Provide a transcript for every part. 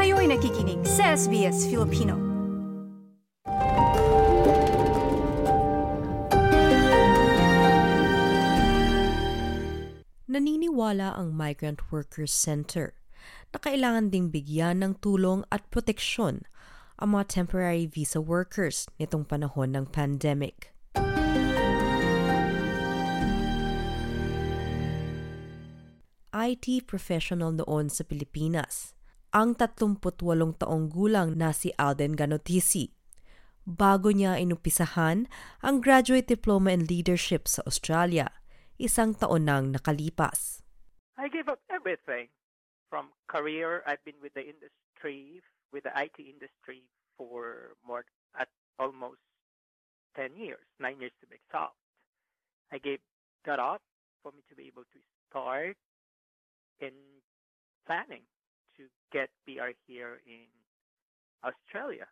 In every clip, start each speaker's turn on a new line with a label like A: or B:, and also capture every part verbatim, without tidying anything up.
A: Kayo'y nakikinig sa S B S Filipino.
B: Naniniwala ang Migrant Workers Center na kailangan ding bigyan ng tulong at proteksyon ang mga temporary visa workers nitong panahon ng pandemic. I T professional noon sa Pilipinas, ang tatlumpu't walong taong gulang na si Alden Ganotisi. Bago niya inumpisahan ang Graduate Diploma in Leadership sa Australia, isang taon nang nakalipas.
C: I gave up everything. From career, I've been with the industry, with the I T industry for more at almost ten years, nine years to be exact. I gave that up for me to be able to start in planning to get P R here in Australia.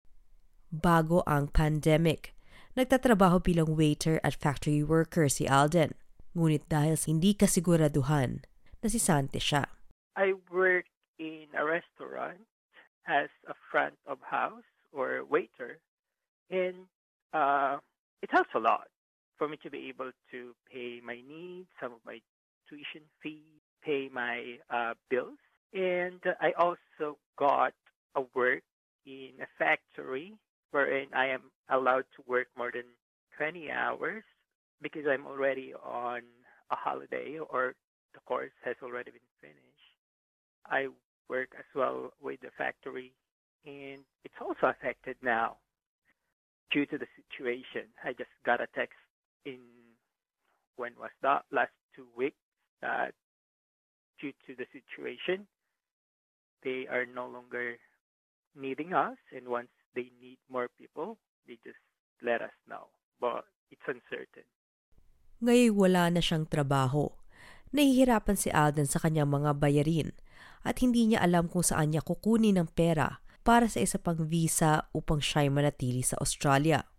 B: Bago ang pandemic, nagtatrabaho bilang waiter at factory worker si Alden. Ngunit dahil sa hindi kasiguraduhan, nasisante siya.
C: I work in a restaurant as a front of house or waiter, and uh, it helps a lot for me to be able to pay my needs, some of my tuition fees, pay my uh, bills. And I also got a work in a factory wherein I am allowed to work more than twenty hours because I'm already on a holiday or the course has already been finished. I work as well with the factory, and it's also affected now due to the situation. I just got a text in, when was that, last two weeks, that due to the situation, they are no longer needing us, and once they need more people, they just let us know. But it's uncertain.
B: Ngayon wala na siyang trabaho. Nahihirapan si Alden sa kanyang mga bayarin at hindi niya alam kung saan niya kukunin ng pera para sa isa pang visa upang siya'y manatili sa Australia.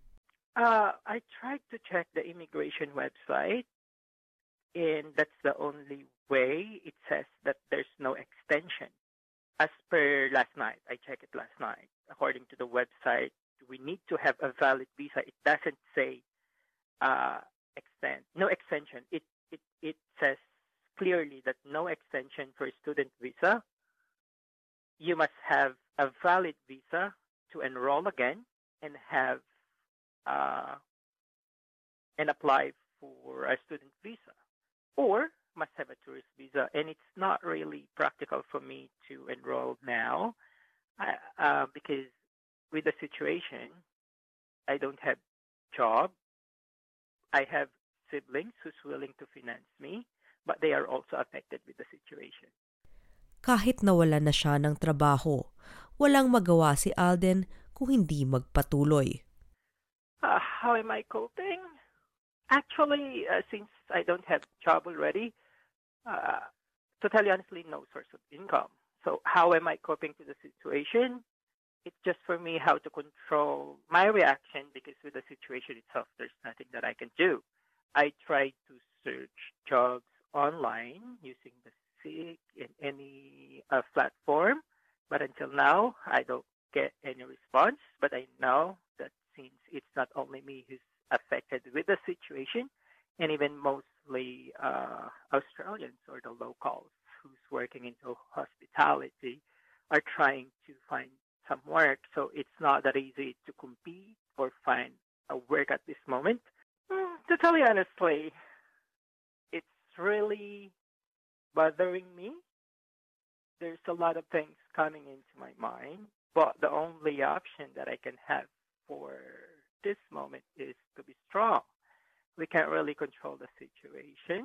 C: Uh, I tried to check the immigration website, and that's the only way. It says that there's no extension. As per last night, I checked it last night. According to the website, we need to have a valid visa. It doesn't say uh, extend, no extension. It it it says clearly that no extension for student visa. You must have a valid visa to enroll again and have uh, and apply for a student visa, or must have a tourist visa. And it's not really practical for me to enroll now uh, uh, because with the situation, I don't have job. I have siblings who's willing to finance me, but they are also affected with the situation.
B: Kahit nawala na siya ng trabaho, walang magawa si Alden kung hindi magpatuloy.
C: Uh, how am I coping? Actually, uh, since I don't have job already, uh, to tell you honestly, no source of income. So how am I coping to the situation? It's just for me how to control my reaction, because with the situation itself, there's nothing that I can do. I tried to search jobs online using the Seek in any uh, platform, but until now, I don't get any response. But I know that since it's not only me who's affected with the situation, and even mostly uh, Australians or the locals who's working into hospitality are trying to find some work. So it's not that easy to compete or find a work at this moment. Mm, to tell you honestly, it's really bothering me. There's a lot of things coming into my mind, but the only option that I can have for this moment is to be strong. We can't really control the situation,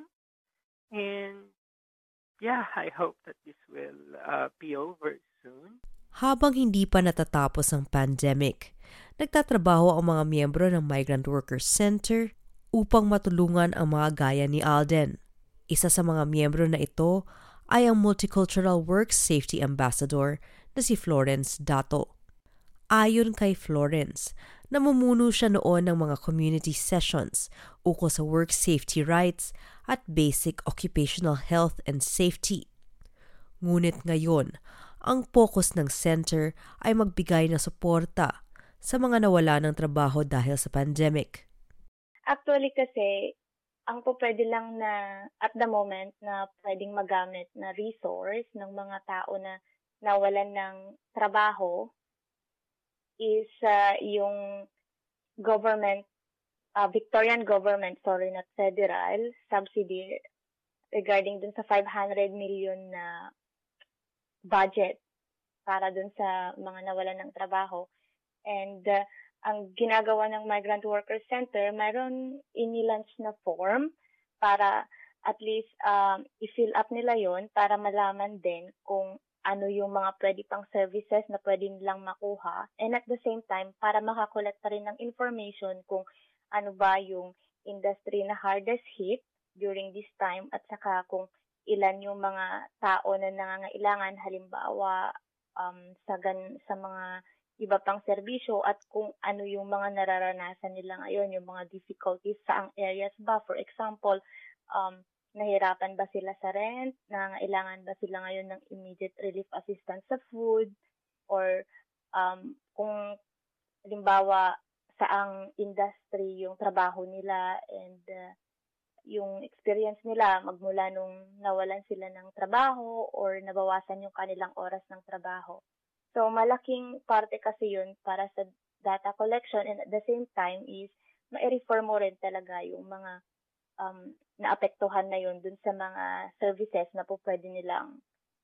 C: and yeah, I hope that this will uh, be over soon.
B: Habang hindi pa natatapos ang pandemic, nagtatrabaho ang mga miyembro ng Migrant Workers Center upang matulungan ang mga gaya ni Alden. Isa sa mga miyembro na ito ay ang Multicultural Work Safety Ambassador na si Florence Dato. Ayon kay Florence, namumuno siya noon ng mga community sessions ukol sa work safety rights at basic occupational health and safety. Ngunit ngayon, Ang focus ng center ay magbigay ng suporta sa mga nawala ng trabaho dahil sa pandemic.
D: Actually kasi, ang po pwede lang na at the moment na pwedeng magamit na resource ng mga tao na nawalan ng trabaho is uh, yung government, uh, Victorian government, sorry, not federal, subsidy regarding dun sa five hundred million na budget para dun sa mga nawalan ng trabaho. And uh, ang ginagawa ng Migrant Worker Center, mayroon inilaunch na form para at least um, i-fill up nila yon para malaman din kung ano yung mga pwede pang services na pwede nilang makuha. And at the same time, para makakolekta pa rin ng information kung ano ba yung industry na hardest hit during this time at saka kung ilan yung mga tao na nangangailangan, halimbawa um, sa, gan- sa mga iba pang serbisyo at kung ano yung mga nararanasan nila ngayon, yung mga difficulties sa ang areas ba. For example, um, nahirapan ba sila sa rent, nangangailangan ba sila ngayon ng immediate relief assistance sa food, or um, kung halimbawa saang industry yung trabaho nila and uh, yung experience nila magmula nung nawalan sila ng trabaho or nabawasan yung kanilang oras ng trabaho. So, malaking parte kasi yun para sa data collection and at the same time is ma-refer mo rin talaga yung mga um, naapektuhan na yun dun sa mga services na po pwede nilang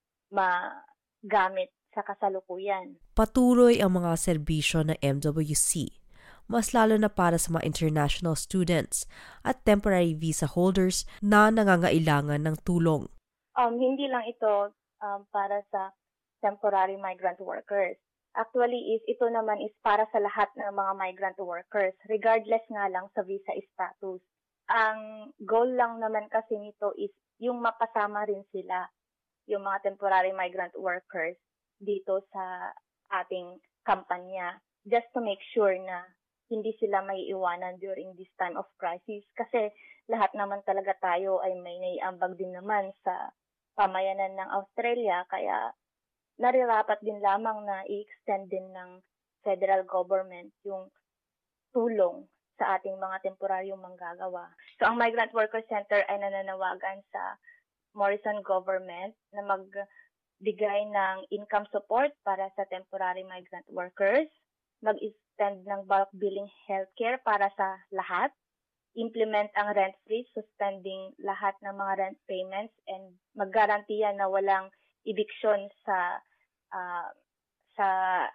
D: magamit sa kasalukuyan.
B: Patuloy ang mga serbisyo ng M W C, mas lalo na para sa mga international students at temporary visa holders na nangangailangan ng tulong.
D: Um, hindi lang ito um, para sa temporary migrant workers. Actually, is ito naman is para sa lahat ng mga migrant workers, regardless nga lang sa visa status. Ang goal lang naman kasi nito is yung mapasama rin sila, yung mga temporary migrant workers, dito sa ating kampanya, just to make sure na hindi sila may iwanan during this time of crisis. Kasi lahat naman talaga tayo ay may naiambag din naman sa pamayanan ng Australia, kaya narirapat din lamang na i-extend din ng federal government yung tulong sa ating mga temporaryong manggagawa. So, ang Migrant Worker Center ay nananawagan sa Morrison government na magbigay ng income support para sa temporary migrant workers, mag-extend ng bulk billing healthcare para sa lahat, implement ang rent freeze, suspending lahat ng mga rent payments, and maggarantiya na walang eviction sa uh, sa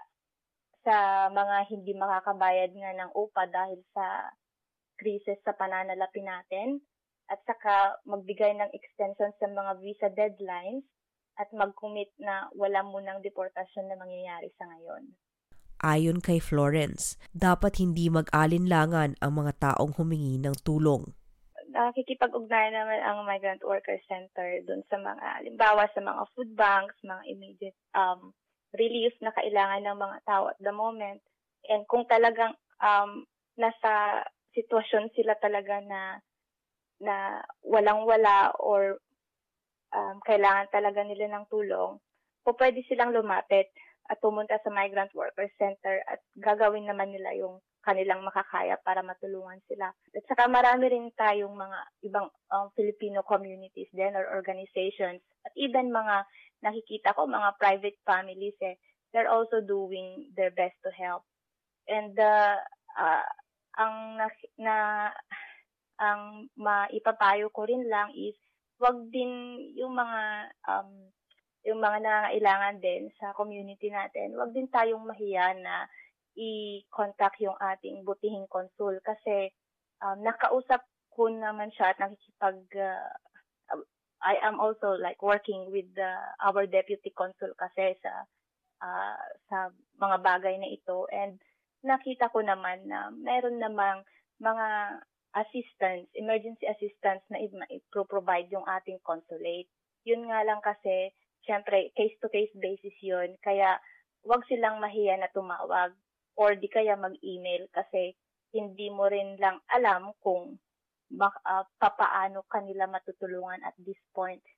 D: sa mga hindi makakabayad nga ng U P A dahil sa krisis sa pananalapi natin, at saka magbigay ng extension sa mga visa deadlines at mag-commit na wala munang deportasyon na mangyayari sa ngayon.
B: Ayon kay Florence, dapat hindi mag-alinlangan ang mga taong humingi ng tulong.
D: Nakikipag-ugnayan naman ang Migrant Worker Center dun sa mga, halimbawa sa mga food banks, mga immediate um, relief na kailangan ng mga tao at the moment. And kung talagang um, nasa sitwasyon sila talaga na na walang-wala or um, kailangan talaga nila ng tulong, po pwede silang lumapit at pumunta sa Migrant Worker Center at gagawin naman nila yung kanilang makakaya para matulungan sila. At saka marami rin tayong mga ibang um, Filipino communities din or organizations at even mga nakikita ko, mga private families, eh, they're also doing their best to help. And uh, uh, ang na, na ang maipapayo ko rin lang is wag din yung mga um, yung mga nangangailangan din sa community natin, wag din tayong mahiya na i-contact yung ating butihing konsul kasi um, nakausap ko naman siya at nakikipag uh, I am also like working with the, our deputy consul kasi sa uh, sa mga bagay na ito, and nakita ko naman na meron namang mga assistance, emergency assistance na i-provide yung ating consulate. Yun nga lang kasi syempre case-to-case basis yun, kaya wag silang mahiya na tumawag or di kaya mag-email kasi hindi mo rin lang alam kung bak- uh, papaano kanila matutulungan at this point.